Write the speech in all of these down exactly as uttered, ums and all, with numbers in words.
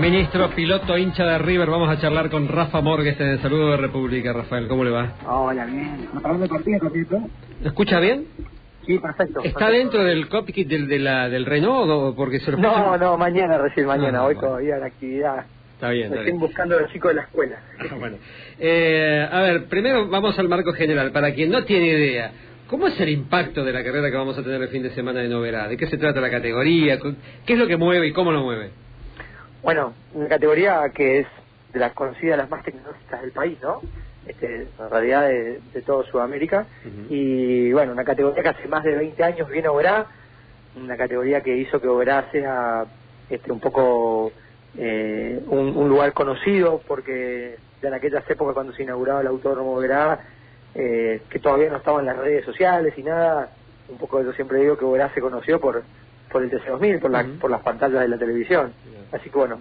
Ministro, piloto, hincha de River, vamos a charlar con Rafa Morgues en el Saludo de República. Rafael, ¿cómo le va? Hola, bien. ¿Me hablando de partido, Copito? ¿Me escucha bien? Sí, perfecto. ¿Está perfecto. dentro del cockpit del, de la, del Renault o porque se lo No, escucha? no, mañana, recién mañana. Ah, Hoy bueno. todavía la actividad. Está bien, está Recién bien. buscando a los chicos de la escuela. Ah, bueno. Eh, a ver, primero vamos al marco general. Para quien no tiene idea, ¿cómo es el impacto de la carrera que vamos a tener el fin de semana de Noverá? ¿De qué se trata la categoría? ¿Qué es lo que mueve y cómo lo mueve? Bueno, una categoría que es de las conocidas, las más tecnológicas del país, ¿no? Este, en realidad de, de todo Sudamérica. Uh-huh. Y bueno, una categoría que hace más de veinte años viene a Oberá, una categoría que hizo que Oberá sea este, un poco eh, un, un lugar conocido, porque ya en aquellas épocas cuando se inauguraba el Autódromo Oberá, eh, que todavía no estaban las redes sociales y nada, un poco yo siempre digo que Oberá se conoció por por el T C dos mil, por, la, uh-huh. por las pantallas de la televisión. Yeah. Así que bueno,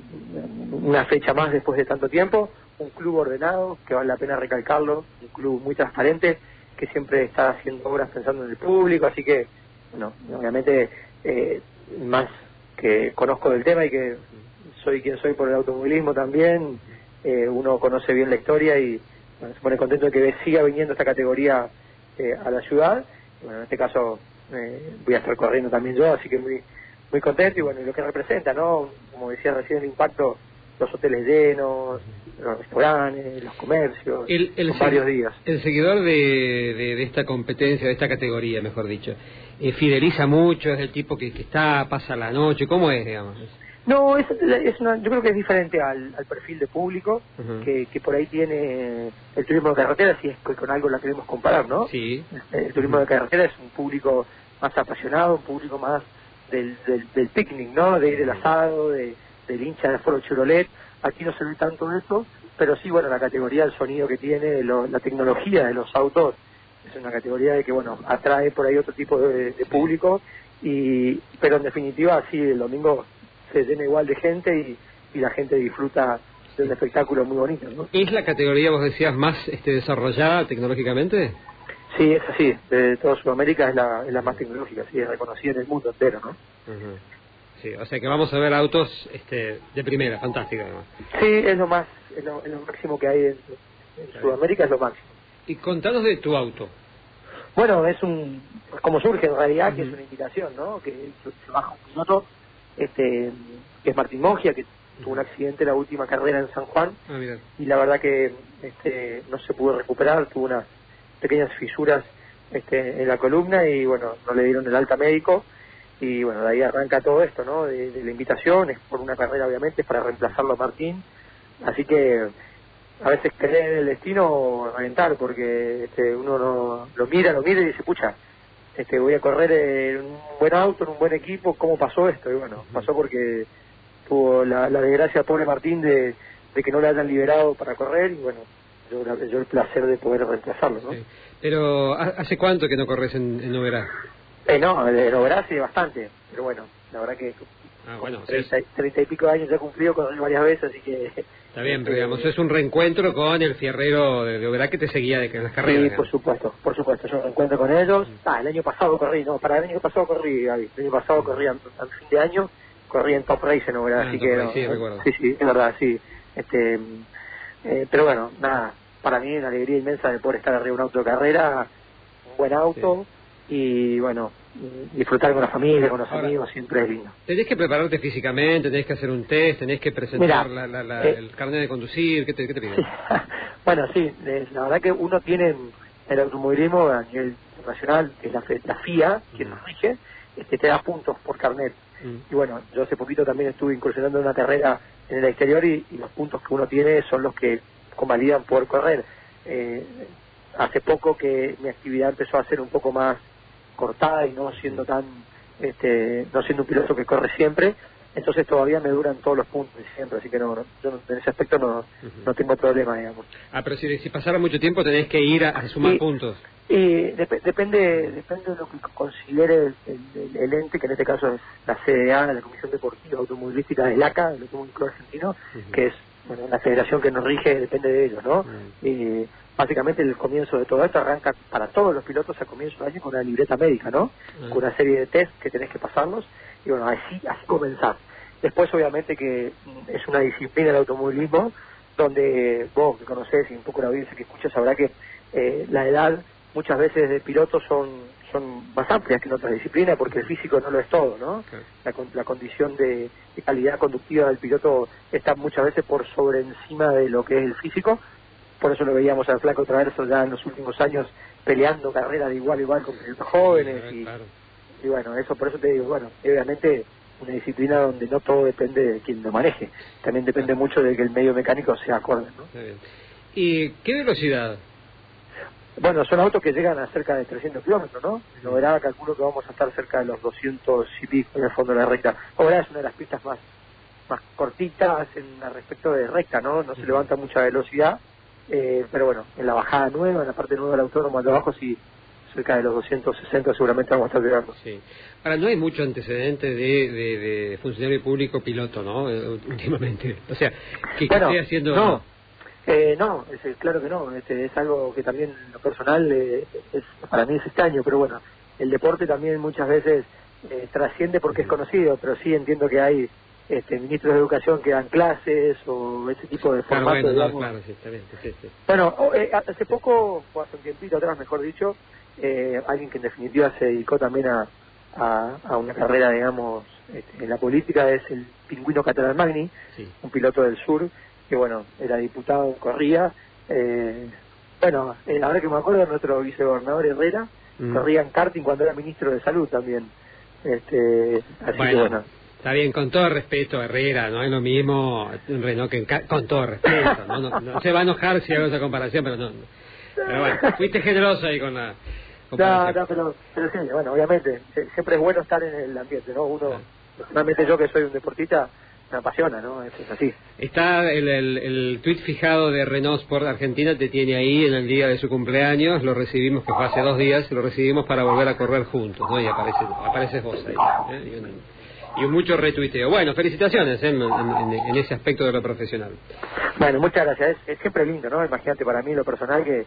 una fecha más después de tanto tiempo, un club ordenado, que vale la pena recalcarlo, un club muy transparente, que siempre está haciendo obras pensando en el público, así que, bueno, obviamente, eh, más que conozco del tema y que soy quien soy por el automovilismo también, eh, uno conoce bien la historia y bueno, se pone contento de que siga viniendo esta categoría eh, a la ciudad. Bueno, en este caso eh, voy a estar corriendo también yo, así que muy muy contento y bueno, y lo que representa, ¿no? Como decía recién, el impacto, los hoteles llenos, los restaurantes, los comercios, el, el varios días. El seguidor de, de, de esta competencia, de esta categoría, mejor dicho, eh, fideliza mucho, es el tipo que, que está, pasa la noche, ¿cómo es, digamos? No, es, es una, yo creo que es diferente al, al perfil de público uh-huh. que, que por ahí tiene el turismo de carretera, si es que con algo la queremos comparar, ¿no? Sí. El, el turismo uh-huh. de carretera es un público más apasionado, un público más del, del, del picnic, ¿no? De ir del asado, de, del hincha de Foro Chevrolet. Aquí no se ve tanto eso, pero sí, bueno, la categoría, el sonido que tiene, lo, la tecnología de los autos, es una categoría de que, bueno, atrae por ahí otro tipo de, de público, y pero en definitiva, sí, el domingo se llena igual de gente y, y la gente disfruta de un espectáculo muy bonito, ¿no? ¿Es la categoría, vos decías, más este, desarrollada tecnológicamente? Sí, es así, de toda Sudamérica es la, es la más tecnológica, sí, es reconocida en el mundo entero, ¿no? Uh-huh. Sí, o sea que vamos a ver autos este, de primera, fantástico además. Sí, es lo más, es lo, es lo máximo que hay en, en Sudamérica, es lo máximo. Y contanos de tu auto. Bueno, es un, como surge en realidad, uh-huh. que es una invitación, ¿no? Que se baja un piloto, este, que es Martín Moggia, que uh-huh. tuvo un accidente en la última carrera en San Juan, ah, y la verdad que este, no se pudo recuperar, tuvo unas pequeñas fisuras este, en la columna y bueno, no le dieron el alta médico. Y bueno, de ahí arranca todo esto, ¿no? De, de la invitación, es por una carrera obviamente, para reemplazarlo a Martín. Así que a veces creer en el destino o reventar, porque este, uno no, lo mira, lo mira y dice, pucha, este, voy a correr en un buen auto, en un buen equipo, ¿cómo pasó esto? Y bueno, pasó porque tuvo la, la desgracia, pobre Martín, de, de que no le hayan liberado para correr y bueno, yo, yo el placer de poder reemplazarlo, ¿no? Sí. Pero, ¿hace cuánto que no corres en, en Noverá? Eh, no, en Oberá sí bastante, pero bueno, la verdad que ah, bueno, treinta, sí. treinta y pico de años ya he cumplido con él varias veces, así que... Está bien, pero digamos, es un reencuentro con el fierrero de, de Oberá que te seguía de, en las carreras. Sí, digamos. por supuesto, por supuesto, yo me encuentro con ellos. Ah, el año pasado corrí, no, para el año pasado corrí, Gaby, el año pasado corrí al fin de año, corrí en Top Race en Oberá, ah, así Top que... Race, No, sí, recuerdo. sí, sí, es verdad, sí. Este, eh, pero bueno, nada, para mí es una alegría inmensa de poder estar arriba de un auto de carrera, un buen auto, sí. Y bueno, disfrutar con la familia, con los Ahora, amigos, siempre es lindo. Tenés que prepararte físicamente, tenés que hacer un test, tenés que presentar Mirá, la, la, la, eh, el carnet de conducir, ¿qué te, qué te piden? Sí. Bueno, sí, la verdad que uno tiene el automovilismo a nivel internacional, que es la, la F I A, quien nos rige, este, te da puntos por carnet. Mm. Y bueno, yo hace poquito también estuve incursionando en una carrera en el exterior y, y los puntos que uno tiene son los que convalidan poder correr. Eh, hace poco que mi actividad empezó a ser un poco más cortada y no siendo tan este no siendo un piloto que corre siempre, entonces todavía me duran todos los puntos de siempre, así que no, no yo en ese aspecto no uh-huh. no tengo problema, digamos. Ah, pero si, si pasara mucho tiempo tenés que ir a, a sumar y, puntos. Y dep- depende depende de lo que considere el, el, el ente, que en este caso es la C D A, la Comisión Deportiva Automovilística del A C A, el Automóvil Argentino, uh-huh. que es bueno, la federación que nos rige, depende de ellos, ¿no? Uh-huh. Y básicamente el comienzo de todo esto arranca para todos los pilotos a comienzo de año con una libreta médica, ¿no? Uh-huh. Con una serie de test que tenés que pasarlos y bueno, así, así comenzar. Después, obviamente, que es una disciplina del automovilismo donde vos que conocés y un poco la audiencia que escucha sabrá que eh, la edad muchas veces de pilotos son son más amplias que en otras disciplinas porque el físico no lo es todo, ¿no? Okay. La, la condición de, de calidad conductiva del piloto está muchas veces por sobre encima de lo que es el físico. Por eso lo veíamos al Flaco Traverso ya en los últimos años peleando carreras de igual a igual con pilotos jóvenes. Sí, y, claro. y bueno, eso por eso te digo, bueno, obviamente una disciplina donde no todo depende de quien lo maneje, también depende mucho de que el medio mecánico sea acorde, ¿no? ¿Y qué velocidad? Bueno, son autos que llegan a cerca de trescientos kilómetros, ¿no? En Oberá calculo que vamos a estar cerca de los doscientos y pico en el fondo de la recta. Oberá es una de las pistas más más cortitas en respecto de recta, ¿no? No se levanta mucha velocidad, eh, pero bueno, en la bajada nueva, en la parte nueva del autódromo de abajo sí, cerca de los doscientos sesenta seguramente vamos a estar llegando. Sí. Ahora, no hay mucho antecedente de, de, de funcionario público piloto, ¿no? Últimamente. O sea, que, bueno, que esté haciendo... No. Eh, no, es, claro que no, este, es algo que también lo personal eh, es, para mí es extraño, pero bueno, el deporte también muchas veces eh, trasciende porque es conocido, pero sí entiendo que hay este, ministros de educación que dan clases o ese tipo de claro, formatos. Bueno, no, claro, sí, está bien, sí, sí. Bueno, eh, hace poco, o hace un tiempito atrás, mejor dicho, eh, alguien que en definitiva se dedicó también a, a, a una carrera, digamos, este, en la política, es el Pingüino Catalán-Magni, sí. Un piloto del sur, que bueno, era diputado, corría, eh, bueno, eh, ahora que me acuerdo, nuestro vicegobernador Herrera mm. corría en karting cuando era ministro de Salud también, este, así bueno, que bueno. Está bien, con todo respeto Herrera, no es lo mismo un Renault que en ca con todo respeto, ¿no? No, no se va a enojar si hago esa comparación, pero no, no. Pero bueno, fuiste generoso ahí con la comparación. No, no, pero, pero sí, bueno, obviamente, siempre es bueno estar en el ambiente, ¿no? Uno, personalmente yo que soy un deportista, me apasiona, ¿no? Es, es así. Está el, el, el tuit fijado de Renault Sport Argentina, te tiene ahí en el día de su cumpleaños, lo recibimos, que fue hace dos días, lo recibimos para volver a correr juntos, ¿no? Y aparece, apareces vos ahí, ¿eh? Y, un, y un mucho retuiteo. Bueno, felicitaciones, ¿eh? en, en, en ese aspecto de lo profesional. Bueno, muchas gracias, es, es siempre lindo, ¿no? Imagínate para mí lo personal que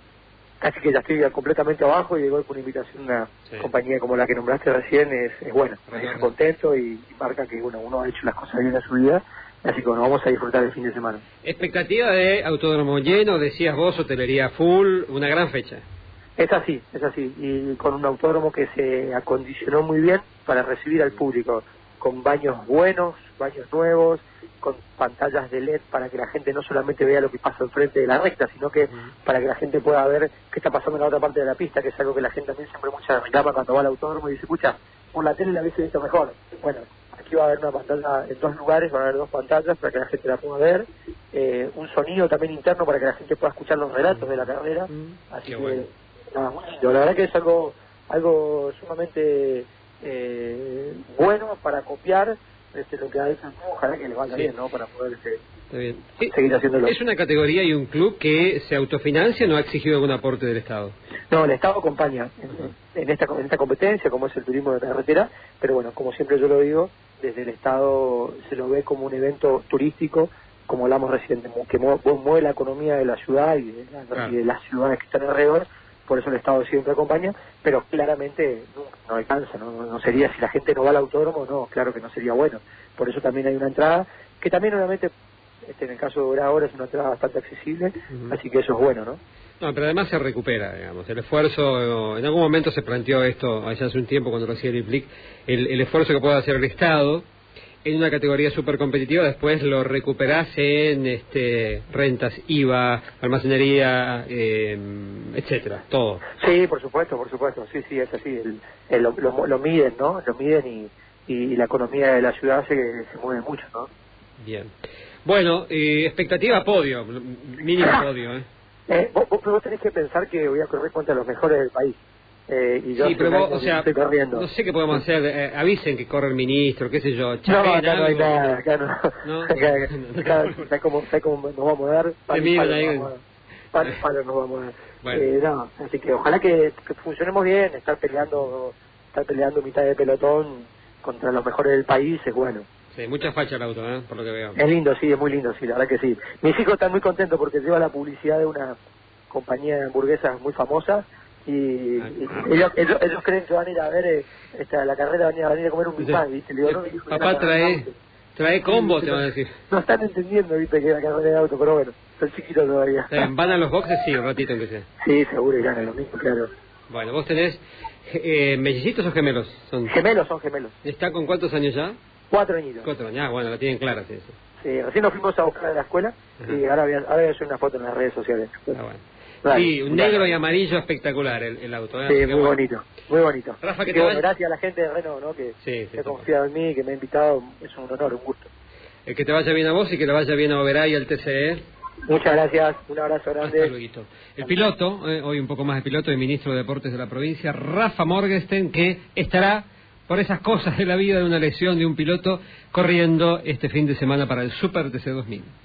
casi que ya estoy completamente abajo y llegó por invitación una sí. compañía como la que nombraste recién, es, es buena, me deja contento y, y marca que bueno, uno ha hecho las cosas bien en su vida, así que bueno, vamos a disfrutar el fin de semana. Expectativa de autódromo lleno, decías vos, hotelería full, una gran fecha. Es así, es así, y con un autódromo que se acondicionó muy bien para recibir al público, con baños buenos, baños nuevos, con pantallas de L E D para que la gente no solamente vea lo que pasa enfrente de la recta, sino que para que la gente pueda ver qué está pasando en la otra parte de la pista, que es algo que la gente también siempre mucha reclama cuando va al autódromo y dice, escucha, por la tele la hubiese visto mejor. Bueno, aquí va a haber una pantalla en dos lugares, van a haber dos pantallas para que la gente la pueda ver, eh, un sonido también interno para que la gente pueda escuchar los relatos de la carrera, así que bueno. Nada, muy lindo. La verdad que es algo, algo sumamente eh, bueno para copiar este, lo que ha hecho, ojalá que le vaya sí. bien, ¿no? Para poder este, Está bien. seguir haciéndolo. ¿Es una categoría y un club que se autofinancia o no ha exigido algún aporte del Estado? No, el Estado acompaña en, en, esta, en esta competencia, como es el turismo de carretera, pero bueno, como siempre yo lo digo, desde el Estado se lo ve como un evento turístico, como hablamos recién, que mueve la economía de la ciudad y de, la, claro. y de las ciudades que están alrededor. Por eso el Estado siempre acompaña, pero claramente no, no alcanza, ¿no? No sería, si la gente no va al autódromo, no, claro que no sería bueno. Por eso también hay una entrada, que también obviamente, este, en el caso de Oberá ahora es una entrada bastante accesible, uh-huh. así que eso es bueno, ¿no? No, pero además se recupera, digamos, el esfuerzo, en algún momento se planteó esto, allá hace un tiempo cuando recién el I P L I C, el, el esfuerzo que puede hacer el Estado, en una categoría súper competitiva, después lo recuperás en este, rentas, I V A, almacenería, eh, etcétera, todo. Sí, por supuesto, por supuesto, sí, sí, es así, el, el, lo, lo, lo miden, ¿no? Lo miden y, y la economía de la ciudad se, se mueve mucho, ¿no? Bien. Bueno, eh, expectativa podio, mínimo podio, ¿eh? eh vos, vos tenés que pensar que voy a correr contra los mejores del país. Eh, y yo sí, pero vos, o sea, estoy corriendo. No sé qué podemos hacer, eh, avisen que corre el ministro, qué sé yo. No, acá no hay nada, acá no. ¿No? Acá, acá, ¿sabes cómo, sabes cómo nos vamos a dar? Palo, palo, palo, palo nos vamos a dar. Bueno. Eh, no, así que ojalá que, que funcionemos bien, estar peleando, estar peleando mitad de pelotón contra los mejores del país es bueno. Sí, mucha facha el auto, ¿eh? Por lo que veo. Es lindo, sí, es muy lindo, sí, la verdad que sí. Mis hijos están muy contentos porque lleva la publicidad de una compañía de hamburguesas muy famosa. Y, y ellos, ellos, ellos creen que van a ir a ver eh, esta, la carrera, van a ir a, van a, ir a comer un Big Mac, ¿viste? Le digo, no, hijo, papá trae Trae combo, sí, te van a decir. No están entendiendo, viste, que es la carrera de auto, pero bueno, son chiquitos todavía. ¿Van a los boxes? Sí, un ratito aunque sea. Sí, seguro irán a lo mismo, claro. Bueno, vos tenés eh, mellicitos o gemelos. Son... Gemelos, son gemelos. ¿Está con cuántos años ya? Cuatro añitos. Cuatro años, ah, bueno, la tienen clara, sí, eso. Sí, recién nos fuimos a buscar a la escuela. Ajá. Y ahora voy, a, ahora voy a hacer una foto en las redes sociales. Ah, bueno. Vale, sí, un negro vale. Y amarillo espectacular el, el auto. ¿eh? Sí, muy bueno. bonito, muy bonito. Rafa, que te bueno, gracias a la gente de Renault, ¿no? Que sí, sí, ha confiado en mí, que me ha invitado. Es un honor, un gusto. Eh, que te vaya bien a vos y que le vaya bien a Oberá y al T C E. Muchas gracias, un abrazo grande. Hasta luego. El piloto, eh, hoy un poco más de piloto, el ministro de Deportes de la provincia, Rafa Morgenstern, que estará por esas cosas de la vida, de una lesión de un piloto, corriendo este fin de semana para el Super T C dos mil.